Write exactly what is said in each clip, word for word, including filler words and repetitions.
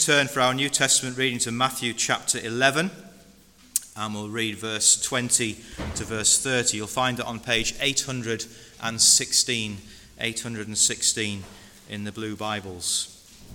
Turn for our New Testament reading to Matthew chapter eleven, and we'll read verse twenty to verse thirty. You'll find it on page eight hundred sixteen, eight hundred sixteen in the blue Bibles.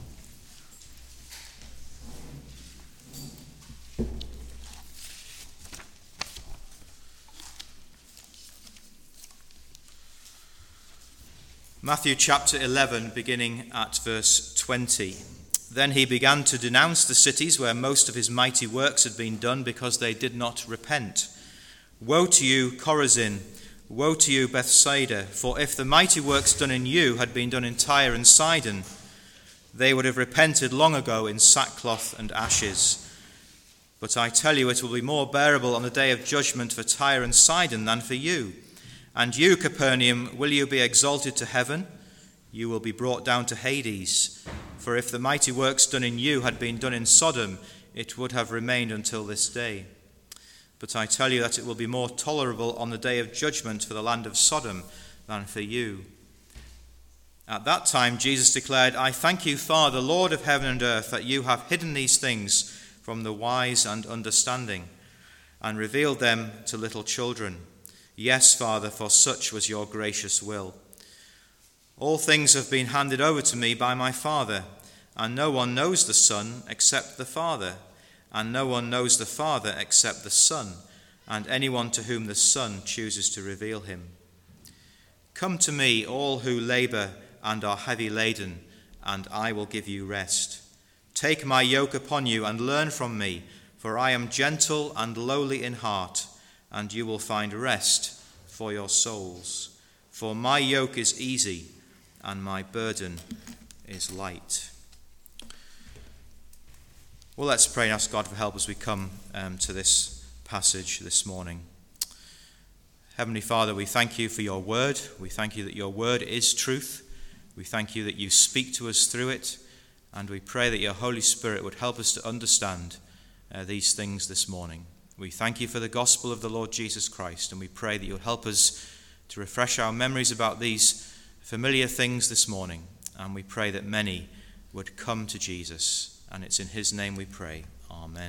Matthew chapter eleven, beginning at verse twenty. Then he began to denounce the cities where most of his mighty works had been done, because they did not repent. Woe to you, Chorazin! Woe to you, Bethsaida! For if the mighty works done in you had been done in Tyre and Sidon, they would have repented long ago in sackcloth and ashes. But I tell you, it will be more bearable on the day of judgment for Tyre and Sidon than for you. And you, Capernaum, will you be exalted to heaven? You will be brought down to Hades. For if the mighty works done in you had been done in Sodom, it would have remained until this day. But I tell you that it will be more tolerable on the day of judgment for the land of Sodom than for you. At that time Jesus declared, I thank you, Father, Lord of heaven and earth, that you have hidden these things from the wise and understanding, and revealed them to little children. Yes, Father, for such was your gracious will. All things have been handed over to me by my Father, and no one knows the Son except the Father, and no one knows the Father except the Son, and anyone to whom the Son chooses to reveal him. Come to me, all who labor and are heavy laden, and I will give you rest. Take my yoke upon you and learn from me, for I am gentle and lowly in heart, and you will find rest for your souls. For my yoke is easy, and my burden is light. Well, let's pray and ask God for help as we come um, to this passage this morning. Heavenly Father, we thank you for your word. We thank you that your word is truth. We thank you that you speak to us through it. And we pray that your Holy Spirit would help us to understand uh, these things this morning. We thank you for the gospel of the Lord Jesus Christ. And we pray that you'll help us to refresh our memories about these familiar things this morning, and we pray that many would come to Jesus, and it's in his name we pray. Amen.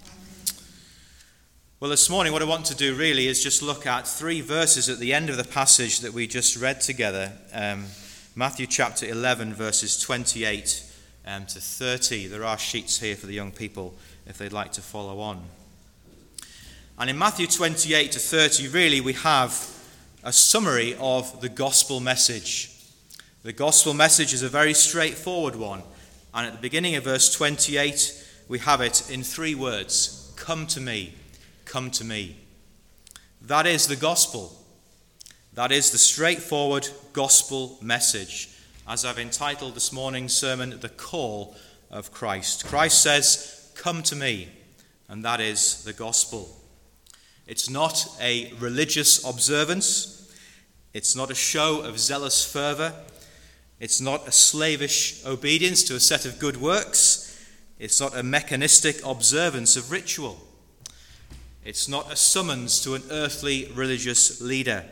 Well, this morning what I want to do really is just look at three verses at the end of the passage that we just read together, um, Matthew chapter eleven, verses twenty-eight um, to thirty. There are sheets here for the young people if they'd like to follow on. And in Matthew twenty-eight to thirty, really we have a summary of the gospel message. The gospel message is a very straightforward one. And at the beginning of verse twenty-eight, we have it in three words. Come to me, come to me. That is the gospel. That is the straightforward gospel message. As I've entitled this morning's sermon, The Call of Christ. Christ says, come to me. And that is the gospel. It's not a religious observance. It's not a show of zealous fervour. It's not a slavish obedience to a set of good works. It's not a mechanistic observance of ritual. It's not a summons to an earthly religious leader.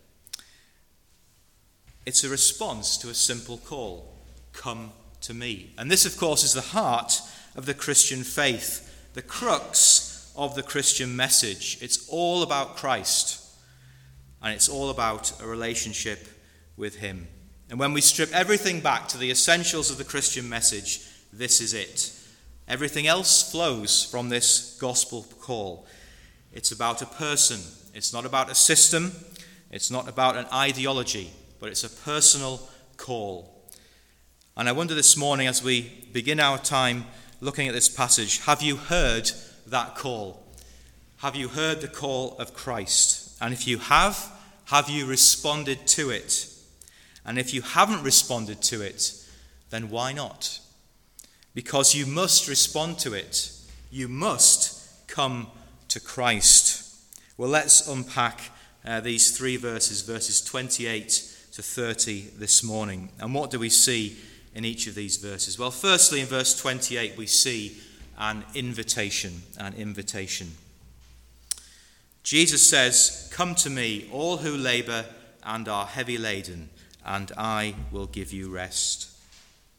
It's a response to a simple call. Come to me. And this, of course, is the heart of the Christian faith, the crux of the Christian message. It's all about Christ, and it's all about a relationship with him. And when we strip everything back to the essentials of the Christian message, this is it. Everything else flows from this gospel call. It's about a person. It's not about a system. It's not about an ideology, but it's a personal call. And I wonder this morning, as we begin our time looking at this passage, have you heard that call? Have you heard the call of Christ? And if you have, have you responded to it? And if you haven't responded to it, then why not? Because you must respond to it. You must come to Christ. Well, let's unpack uh, these three verses, verses twenty-eight to thirty this morning. And what do we see in each of these verses? Well, firstly, in verse twenty-eight, we see an invitation, an invitation. Jesus says, come to me, all who labor and are heavy laden, and I will give you rest.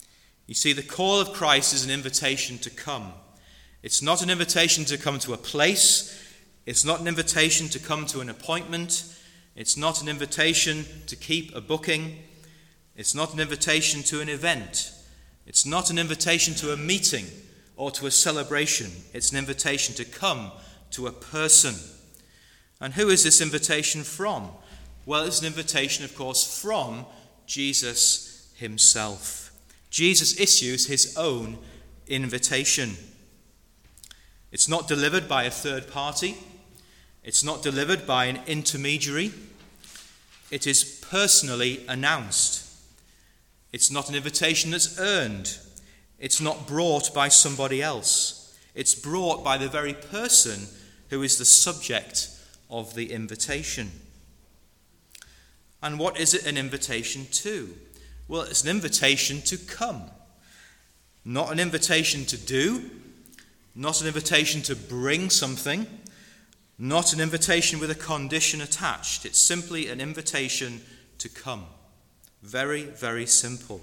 You see, the call of Christ is an invitation to come. It's not an invitation to come to a place. It's not an invitation to come to an appointment. It's not an invitation to keep a booking. It's not an invitation to an event. It's not an invitation to a meeting or to a celebration. It's an invitation to come to a person. And who is this invitation from? Well, it's an invitation, of course, from Jesus himself. Jesus issues his own invitation. It's not delivered by a third party. It's not delivered by an intermediary. It is personally announced. It's not an invitation that's earned. It's not brought by somebody else. It's brought by the very person who is the subject of the invitation. And what is it an invitation to? Well, it's an invitation to come. Not an invitation to do. Not an invitation to bring something. Not an invitation with a condition attached. It's simply an invitation to come. Very, very simple.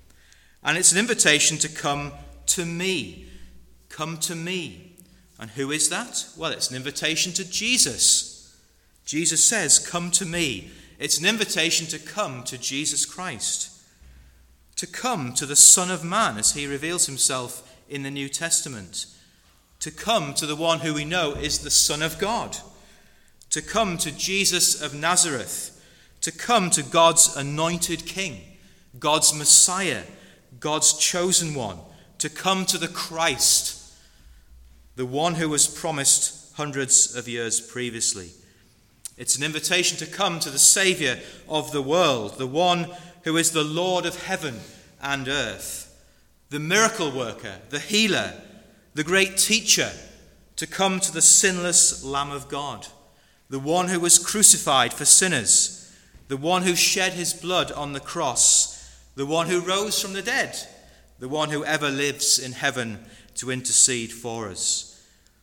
And it's an invitation to come to me. Come to me. And who is that? Well, it's an invitation to Jesus. Jesus says, come to me. It's an invitation to come to Jesus Christ. To come to the Son of Man as he reveals himself in the New Testament. To come to the one who we know is the Son of God. To come to Jesus of Nazareth. To come to God's anointed King, God's Messiah, God's chosen one. To come to the Christ, the one who was promised hundreds of years previously. It's an invitation to come to the Saviour of the world, the one who is the Lord of heaven and earth, the miracle worker, the healer, the great teacher, to come to the sinless Lamb of God, the one who was crucified for sinners, the one who shed his blood on the cross, the one who rose from the dead, the one who ever lives in heaven to intercede for us.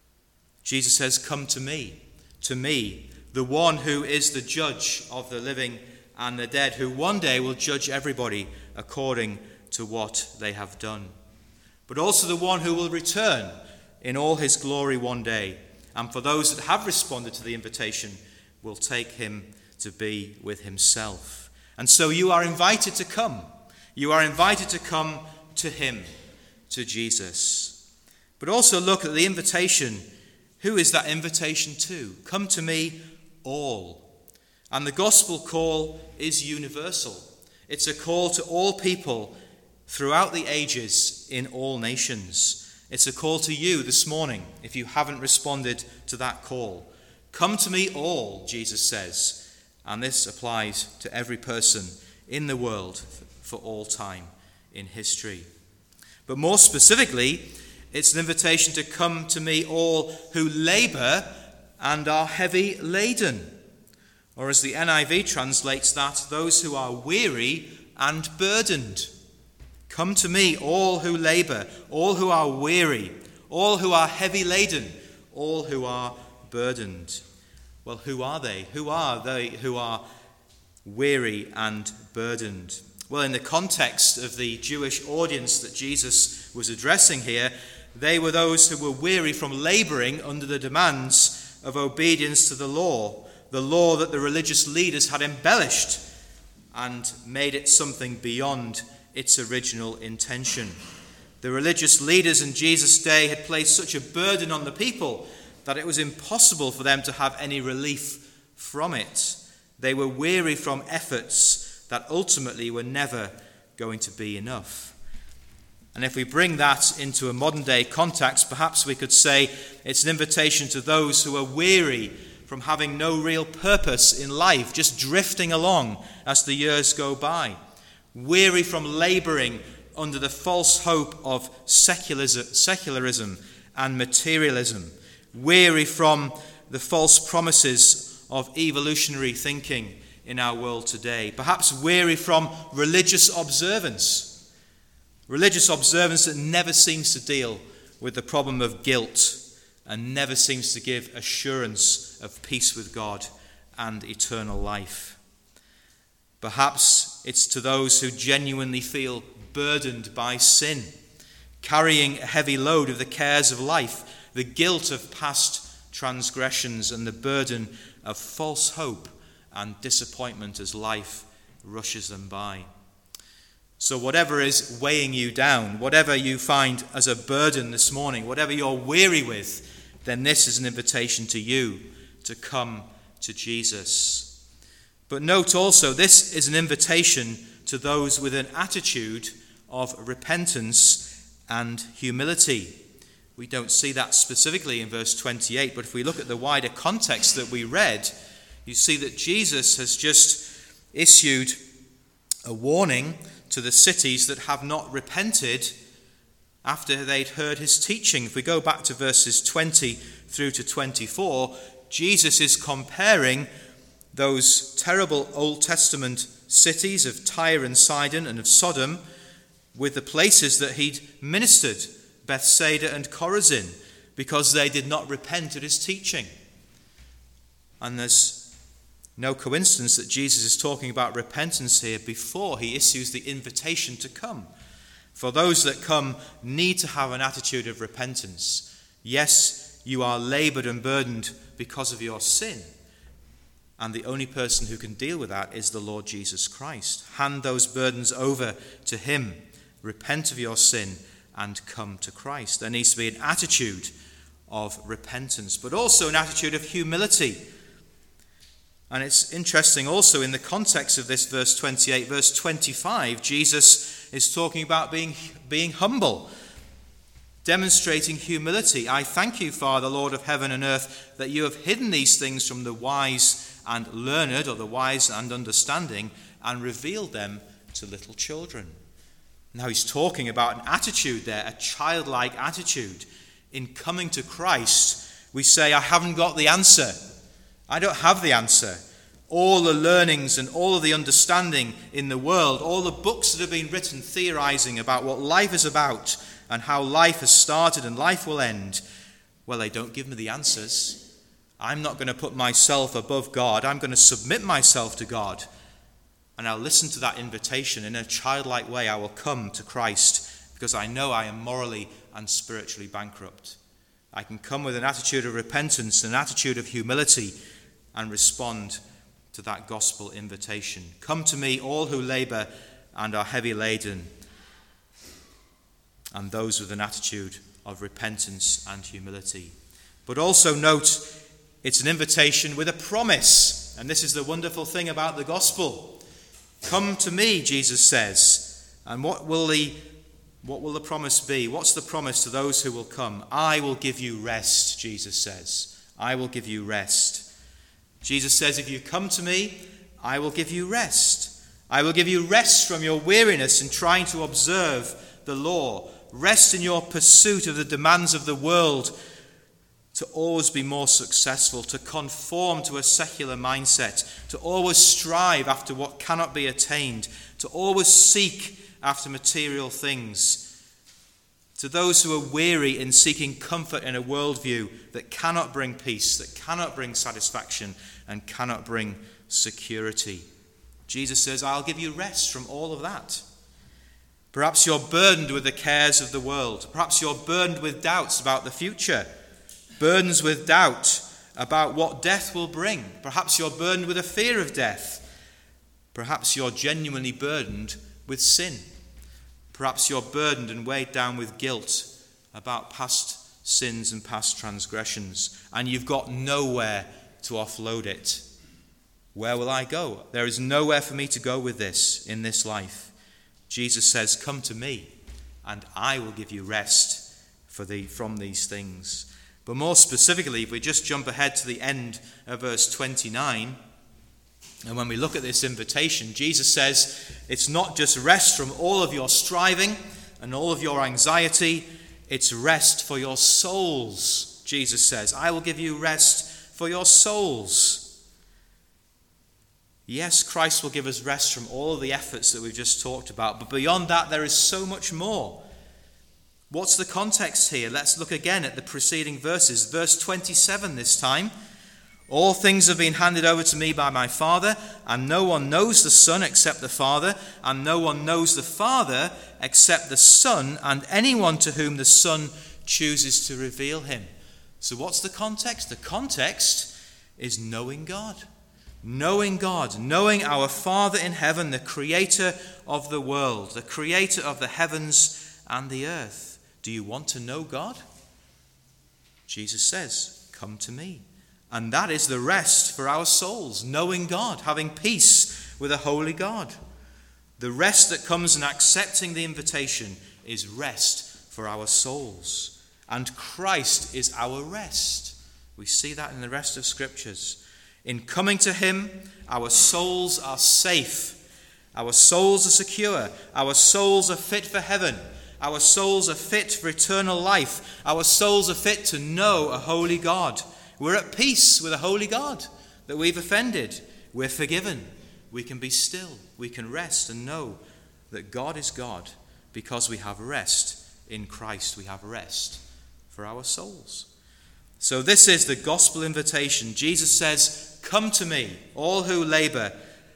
Jesus says, come to me, to me, the one who is the judge of the living and the dead, who one day will judge everybody according to what they have done. But also the one who will return in all his glory one day, and for those that have responded to the invitation, will take him to be with himself. And so you are invited to come. You are invited to come to him, to Jesus. But also look at the invitation. Who is that invitation to? Come to me, all. And the gospel call is universal. It's a call to all people throughout the ages in all nations. It's a call to you this morning if you haven't responded to that call. Come to me all, Jesus says. And this applies to every person in the world for all time in history. But more specifically, it's an invitation to come to me all who labour and are heavy laden. Or as the N I V translates that, those who are weary and burdened. Come to me all who labour, all who are weary, all who are heavy laden, all who are burdened. Well, who are they? Who are they who are weary and burdened? Well, in the context of the Jewish audience that Jesus was addressing here, they were those who were weary from labouring under the demands of obedience to the law, the law that the religious leaders had embellished and made it something beyond its original intention. The religious leaders in Jesus' day had placed such a burden on the people that it was impossible for them to have any relief from it. They were weary from efforts that ultimately were never going to be enough. And if we bring that into a modern day context, perhaps we could say it's an invitation to those who are weary from having no real purpose in life, just drifting along as the years go by. Weary from labouring under the false hope of secularism and materialism. Weary from the false promises of evolutionary thinking in our world today. Perhaps weary from religious observance. Religious observance that never seems to deal with the problem of guilt and never seems to give assurance of peace with God and eternal life. Perhaps it's to those who genuinely feel burdened by sin, carrying a heavy load of the cares of life, the guilt of past transgressions, and the burden of false hope and disappointment as life rushes them by. So whatever is weighing you down, whatever you find as a burden this morning, whatever you're weary with, then this is an invitation to you to come to Jesus. But note also, this is an invitation to those with an attitude of repentance and humility. We don't see that specifically in verse twenty-eight, but if we look at the wider context that we read, you see that Jesus has just issued a warning to the cities that have not repented after they'd heard his teaching. If we go back to verses twenty through to twenty-four, Jesus is comparing those terrible Old Testament cities of Tyre and Sidon and of Sodom with the places that he'd ministered, Bethsaida and Chorazin, because they did not repent at his teaching. And there's no coincidence that Jesus is talking about repentance here before he issues the invitation to come. For those that come need to have an attitude of repentance. Yes, you are labored and burdened because of your sin. And the only person who can deal with that is the Lord Jesus Christ. Hand those burdens over to him. Repent of your sin and come to Christ. There needs to be an attitude of repentance, but also an attitude of humility. And it's interesting also in the context of this verse twenty-eight, verse twenty-five, Jesus is talking about being, being humble, demonstrating humility. I thank you, Father, Lord of heaven and earth, that you have hidden these things from the wise and learned, or the wise and understanding, and revealed them to little children. Now he's talking about an attitude there, a childlike attitude. In coming to Christ, we say, I haven't got the answer. I don't have the answer. All the learnings and all of the understanding in the world, all the books that have been written theorizing about what life is about and how life has started and life will end, well, they don't give me the answers. I'm not going to put myself above God. I'm going to submit myself to God. And I'll listen to that invitation. In a childlike way, I will come to Christ because I know I am morally and spiritually bankrupt. I can come with an attitude of repentance, an attitude of humility, and respond to that gospel invitation. Come to me, all who labor and are heavy laden, and those with an attitude of repentance and humility. But also note, it's an invitation with a promise. And this is the wonderful thing about the gospel. Come to me, Jesus says. And what will the what will the promise be? What's the promise to those who will come? I will give you rest, Jesus says. I will give you rest. Jesus says, if you come to me, I will give you rest. I will give you rest from your weariness in trying to observe the law. Rest in your pursuit of the demands of the world to always be more successful, to conform to a secular mindset, to always strive after what cannot be attained, to always seek after material things. To those who are weary in seeking comfort in a worldview that cannot bring peace, that cannot bring satisfaction, and cannot bring security, Jesus says, I'll give you rest from all of that. Perhaps you're burdened with the cares of the world. Perhaps you're burdened with doubts about the future. Burdens with doubt about what death will bring. Perhaps you're burdened with a fear of death. Perhaps you're genuinely burdened with sin. Perhaps you're burdened and weighed down with guilt about past sins and past transgressions, and you've got nowhere to offload it. Where will I go? There is nowhere for me to go with this in this life. Jesus says, come to me, and I will give you rest for the, from these things. But more specifically, if we just jump ahead to the end of verse twenty-nine, and when we look at this invitation, Jesus says it's not just rest from all of your striving and all of your anxiety, it's rest for your souls, Jesus says. I will give you rest for your souls. Yes, Christ will give us rest from all of the efforts that we've just talked about, but beyond that there is so much more. What's the context here? Let's look again at the preceding verses. Verse twenty-seven this time. All things have been handed over to me by my Father, and no one knows the Son except the Father, and no one knows the Father except the Son, and anyone to whom the Son chooses to reveal him. So what's the context? The context is knowing God. Knowing God, knowing our Father in heaven, the creator of the world, the creator of the heavens and the earth. Do you want to know God? Jesus says, come to me. And that is the rest for our souls, knowing God, having peace with a holy God. The rest that comes in accepting the invitation is rest for our souls. And Christ is our rest. We see that in the rest of Scriptures. In coming to him, our souls are safe. Our souls are secure. Our souls are fit for heaven. Our souls are fit for eternal life. Our souls are fit to know a holy God. We're at peace with a holy God that we've offended. We're forgiven. We can be still. We can rest and know that God is God because we have rest in Christ. We have rest for our souls. So this is the gospel invitation. Jesus says, come to me, all who labor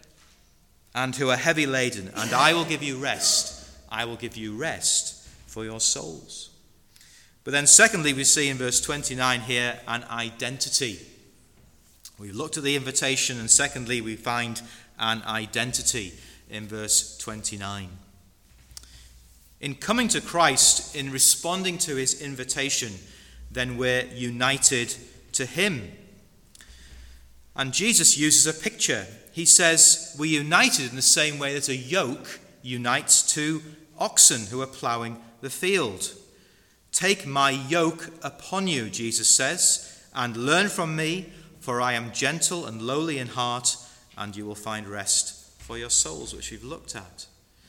and who are heavy laden, and I will give you rest. I will give you rest for your souls. But then secondly, we see in verse twenty-nine here an identity. We looked at the invitation, and secondly, we find an identity in verse twenty-nine. In coming to Christ, in responding to his invitation, then we're united to him. And Jesus uses a picture. He says we're united in the same way that a yoke unites two oxen who are ploughing the field. Take my yoke upon you, Jesus says, and learn from me, for I am gentle and lowly in heart, and you will find rest for your souls, which we've looked at.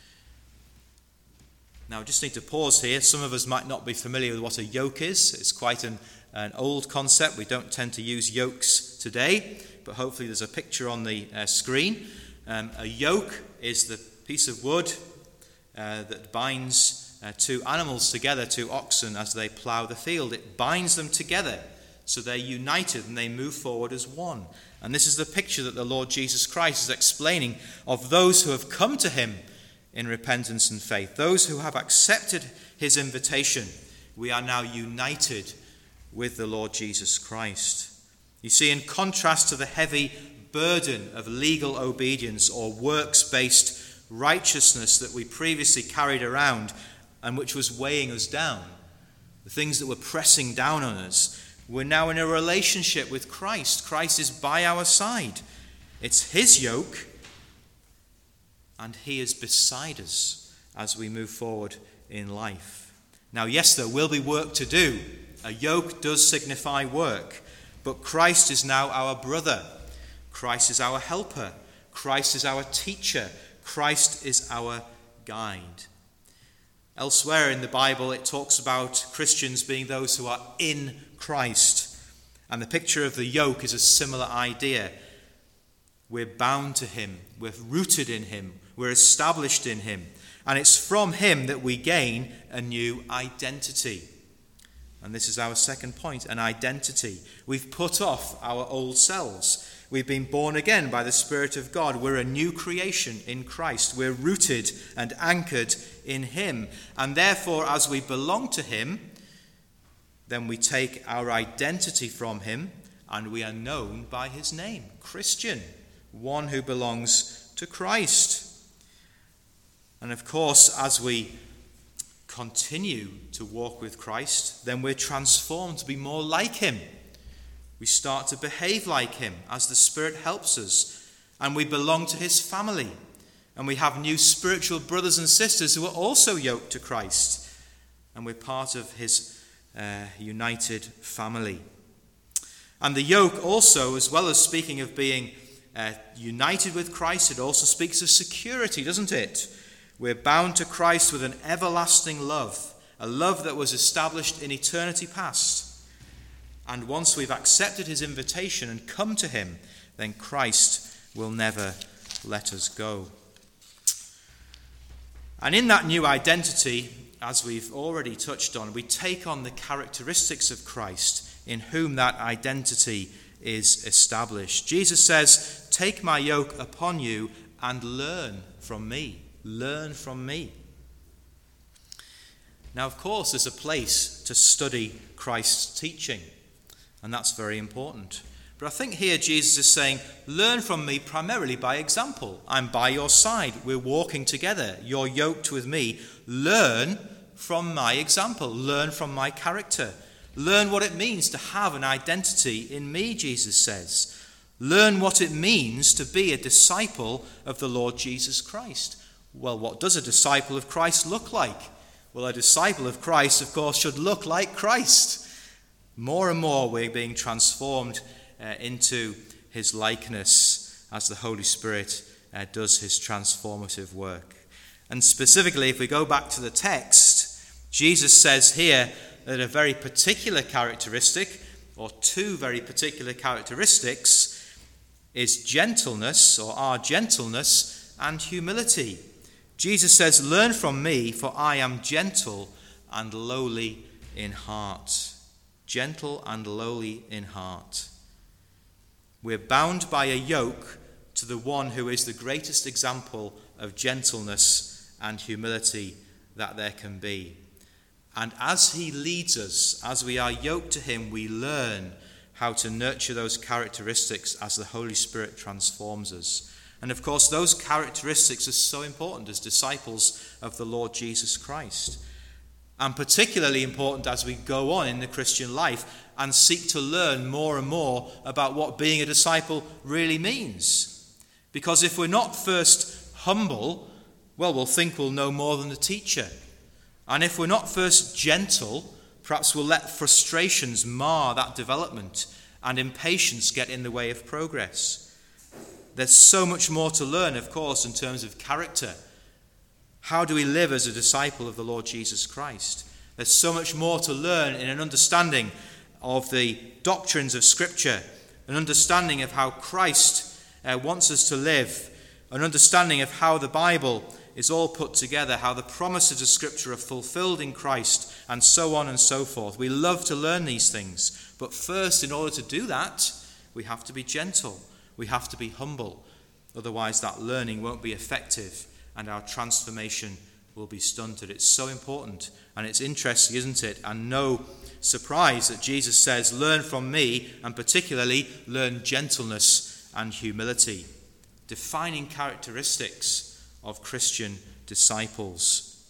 Now, I just need to pause here. Some of us might not be familiar with what a yoke is. It's quite an, an old concept. We don't tend to use yokes today, but hopefully there's a picture on the uh, screen. Um, a yoke is the piece of wood uh, that binds Uh, two animals together, two oxen, as they plough the field. It binds them together so they're united and they move forward as one. And this is the picture that the Lord Jesus Christ is explaining of those who have come to him in repentance and faith, those who have accepted his invitation. We are now united with the Lord Jesus Christ. You see, in contrast to the heavy burden of legal obedience or works-based righteousness that we previously carried around, and which was weighing us down, the things that were pressing down on us, we're now in a relationship with Christ. Christ is by our side. It's his yoke, and he is beside us as we move forward in life. Now, yes, there will be work to do. A yoke does signify work, but Christ is now our brother. Christ is our helper. Christ is our teacher. Christ is our guide. Elsewhere in the Bible, it talks about Christians being those who are in Christ. And the picture of the yoke is a similar idea. We're bound to him. We're rooted in him. We're established in him. And it's from him that we gain a new identity. And this is our second point, an identity. We've put off our old selves. We've been born again by the Spirit of God. We're a new creation in Christ. We're rooted and anchored in him. And therefore, as we belong to him, then we take our identity from him and we are known by his name, Christian, one who belongs to Christ. And of course, as we continue to walk with Christ, then we're transformed to be more like him. We start to behave like him as the Spirit helps us, and we belong to his family, and we have new spiritual brothers and sisters who are also yoked to Christ, and we're part of his uh, united family. And the yoke also, as well as speaking of being uh, united with Christ, it also speaks of security, doesn't it? We're bound to Christ with an everlasting love, a love that was established in eternity past. And once we've accepted his invitation and come to him, then Christ will never let us go. And in that new identity, as we've already touched on, we take on the characteristics of Christ, in whom that identity is established. Jesus says, take my yoke upon you and learn from me. Learn from me. Now, of course, there's a place to study Christ's teaching, and that's very important. But I think here Jesus is saying, learn from me primarily by example. I'm by your side. We're walking together. You're yoked with me. Learn from my example. Learn from my character. Learn what it means to have an identity in me, Jesus says. Learn what it means to be a disciple of the Lord Jesus Christ. Well, what does a disciple of Christ look like? Well, a disciple of Christ, of course, should look like Christ. More and more we're being transformed uh, into his likeness as the Holy Spirit uh, does his transformative work. And specifically, if we go back to the text, Jesus says here that a very particular characteristic, or two very particular characteristics, is gentleness, or our gentleness, and humility. Jesus says, learn from me, for I am gentle and lowly in heart. Gentle and lowly in heart. We're bound by a yoke to the one who is the greatest example of gentleness and humility that there can be. And as he leads us, as we are yoked to him, we learn how to nurture those characteristics as the Holy Spirit transforms us. And of course, those characteristics are so important as disciples of the Lord Jesus Christ. And particularly important as we go on in the Christian life and seek to learn more and more about what being a disciple really means. Because if we're not first humble, well, we'll think we'll know more than the teacher. And if we're not first gentle, perhaps we'll let frustrations mar that development and impatience get in the way of progress. There's so much more to learn, of course, in terms of character. How do we live as a disciple of the Lord Jesus Christ? There's so much more to learn in an understanding of the doctrines of Scripture, an understanding of how Christ uh, wants us to live, an understanding of how the Bible is all put together, how the promises of Scripture are fulfilled in Christ, and so on and so forth. We love to learn these things. But first, in order to do that, we have to be gentle. We have to be humble. Otherwise, that learning won't be effective and our transformation will be stunted. It's so important, and it's interesting, isn't it? And no surprise that Jesus says, learn from me, and particularly learn gentleness and humility. Defining characteristics of Christian disciples.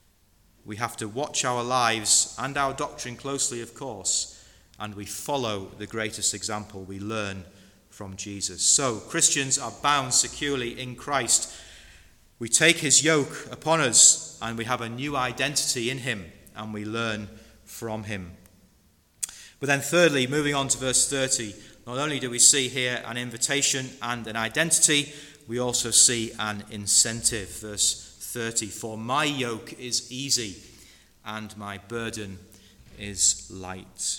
We have to watch our lives and our doctrine closely, of course, and we follow the greatest example. We learn from Jesus. So, Christians are bound securely in Christ. We take his yoke upon us, and we have a new identity in him, and we learn from him. But then thirdly, moving on to verse thirty, not only do we see here an invitation and an identity, we also see an incentive. Verse thirty, for my yoke is easy and my burden is light.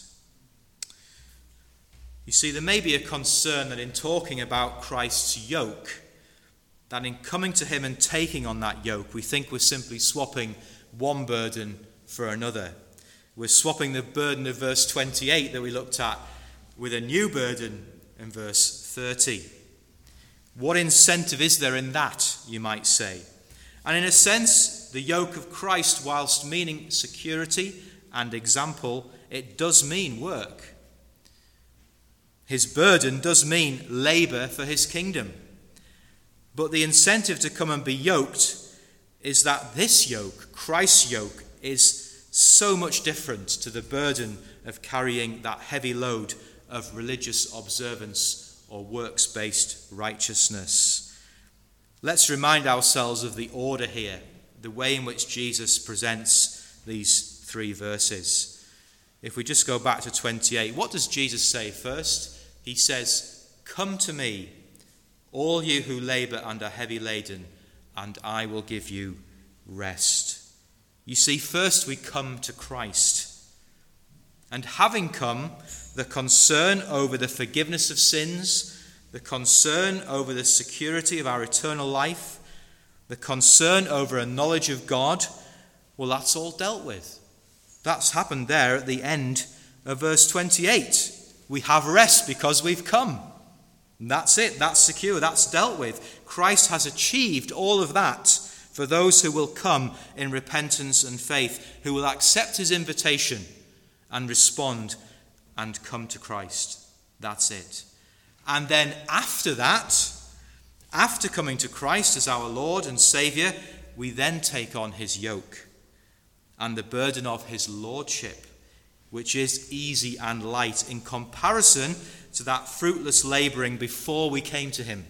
You see, there may be a concern that in talking about Christ's yoke, that in coming to him and taking on that yoke, we think we're simply swapping one burden for another. We're swapping the burden of verse twenty-eight that we looked at with a new burden in verse thirty. What incentive is there in that, you might say? And in a sense, the yoke of Christ, whilst meaning security and example, it does mean work. His burden does mean labour for his kingdom. But the incentive to come and be yoked is that this yoke, Christ's yoke, is so much different to the burden of carrying that heavy load of religious observance or works-based righteousness. Let's remind ourselves of the order here, the way in which Jesus presents these three verses. If we just go back to twenty-eight, what does Jesus say first? He says, come to me, all you who labour and are heavy laden, and I will give you rest. You see, first we come to Christ. And having come, the concern over the forgiveness of sins, the concern over the security of our eternal life, the concern over a knowledge of God, well, that's all dealt with. That's happened there at the end of verse twenty-eight. We have rest because we've come. And that's it. That's secure. That's dealt with. Christ has achieved all of that for those who will come in repentance and faith, who will accept his invitation and respond and come to Christ. That's it. And then after that, after coming to Christ as our Lord and Saviour, we then take on his yoke and the burden of his lordship, which is easy and light in comparison to that fruitless labouring before we came to him.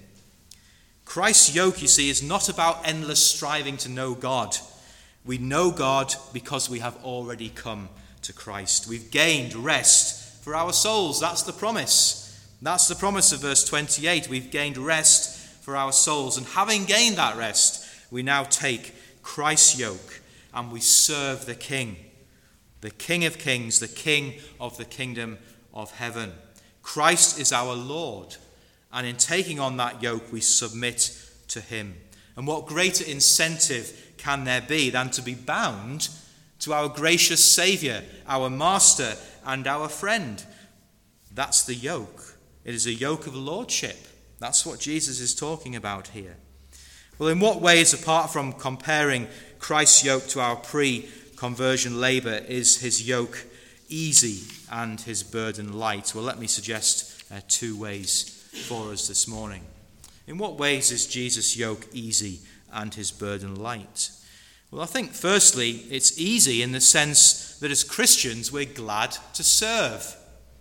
Christ's yoke, you see, is not about endless striving to know God. We know God because we have already come to Christ. We've gained rest for our souls. That's the promise. That's the promise of verse twenty-eight. We've gained rest for our souls. And having gained that rest, we now take Christ's yoke and we serve the King. The King of Kings, the King of the kingdom of heaven. Christ is our Lord. And in taking on that yoke, we submit to him. And what greater incentive can there be than to be bound to our gracious Saviour, our Master and our friend? That's the yoke. It is a yoke of lordship. That's what Jesus is talking about here. Well, in what ways, apart from comparing Christ's yoke to our pre-conversion labour, is his yoke easy and his burden light? Well, let me suggest uh, two ways for us this morning. In what ways is Jesus' yoke easy and his burden light? Well, I think firstly, it's easy in the sense that as Christians, we're glad to serve.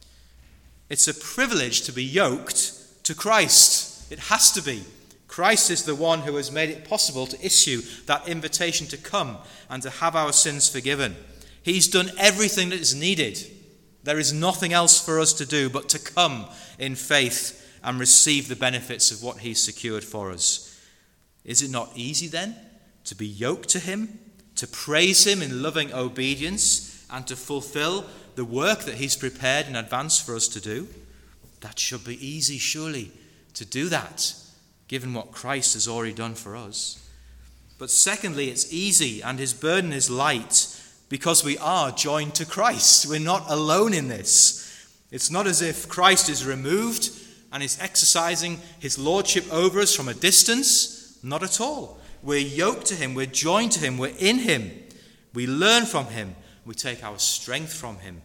It's a privilege to be yoked to Christ. It has to be. Christ is the one who has made it possible to issue that invitation to come and to have our sins forgiven. He's done everything that is needed. There is nothing else for us to do but to come in faith and receive the benefits of what he's secured for us. Is it not easy then to be yoked to him, to praise him in loving obedience, and to fulfill the work that he's prepared in advance for us to do? That should be easy, surely, to do that, given what Christ has already done for us. But secondly, it's easy and his burden is light because we are joined to Christ. We're not alone in this. It's not as if Christ is removed and is exercising his lordship over us from a distance. Not at all. We're yoked to him. We're joined to him. We're in him. We learn from him. We take our strength from him.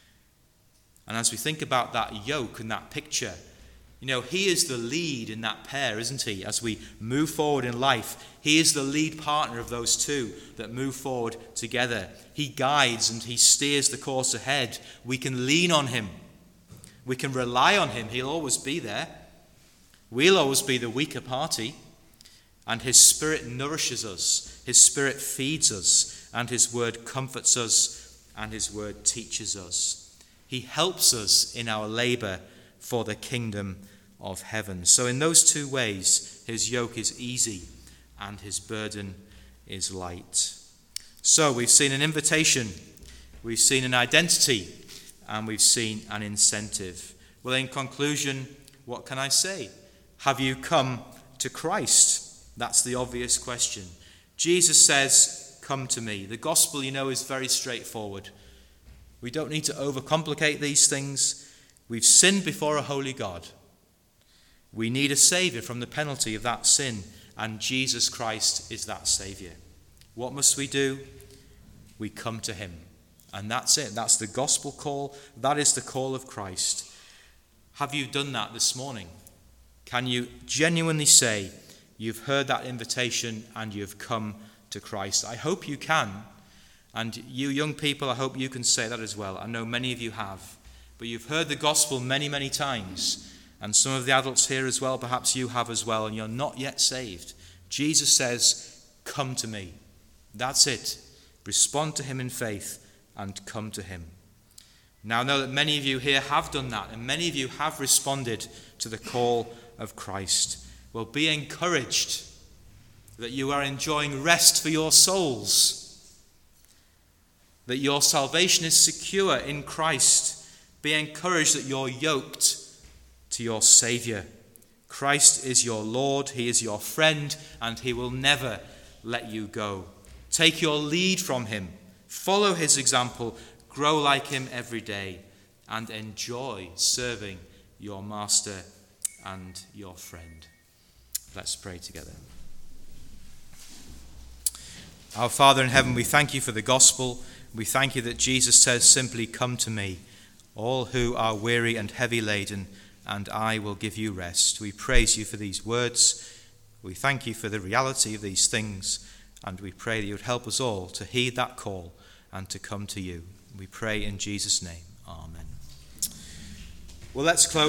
And as we think about that yoke and that picture, you know, he is the lead in that pair, isn't he? As we move forward in life, he is the lead partner of those two that move forward together. He guides and he steers the course ahead. We can lean on him. We can rely on him. He'll always be there. We'll always be the weaker party. And his Spirit nourishes us. His Spirit feeds us. And his word comforts us. And his word teaches us. He helps us in our labour for the kingdom of heaven. So in those two ways, his yoke is easy and his burden is light. So we've seen an invitation, we've seen an identity, and we've seen an incentive. Well, in conclusion, what can I say? Have you come to Christ? That's the obvious question. Jesus says, come to me. The gospel, you know, is very straightforward. We don't need to overcomplicate these things. We've sinned before a holy God. We need a saviour from the penalty of that sin, and Jesus Christ is that saviour. What must we do? We come to him. And that's it. That's the gospel call. That is the call of Christ. Have you done that this morning? Can you genuinely say you've heard that invitation and you've come to Christ? I hope you can. And you young people, I hope you can say that as well. I know many of you have. But you've heard the gospel many, many times. And some of the adults here as well, perhaps you have as well, and you're not yet saved. Jesus says, come to me. That's it. Respond to him in faith and come to him. Now I know that many of you here have done that, and many of you have responded to the call of Christ. Well, be encouraged that you are enjoying rest for your souls, that your salvation is secure in Christ. Be encouraged that you're yoked to your Saviour. Christ is your Lord, he is your friend, and he will never let you go. Take your lead from him. Follow his example. Grow like him every day. and enjoy serving your master and your friend. Let's pray together. Our Father in heaven, we thank you for the gospel. We thank you that Jesus says simply, "Come to me, all who are weary and heavy laden, and I will give you rest." We praise you for these words. We thank you for the reality of these things, and we pray that you would help us all to heed that call and to come to you. We pray in Jesus' name. Amen. Well, let's close.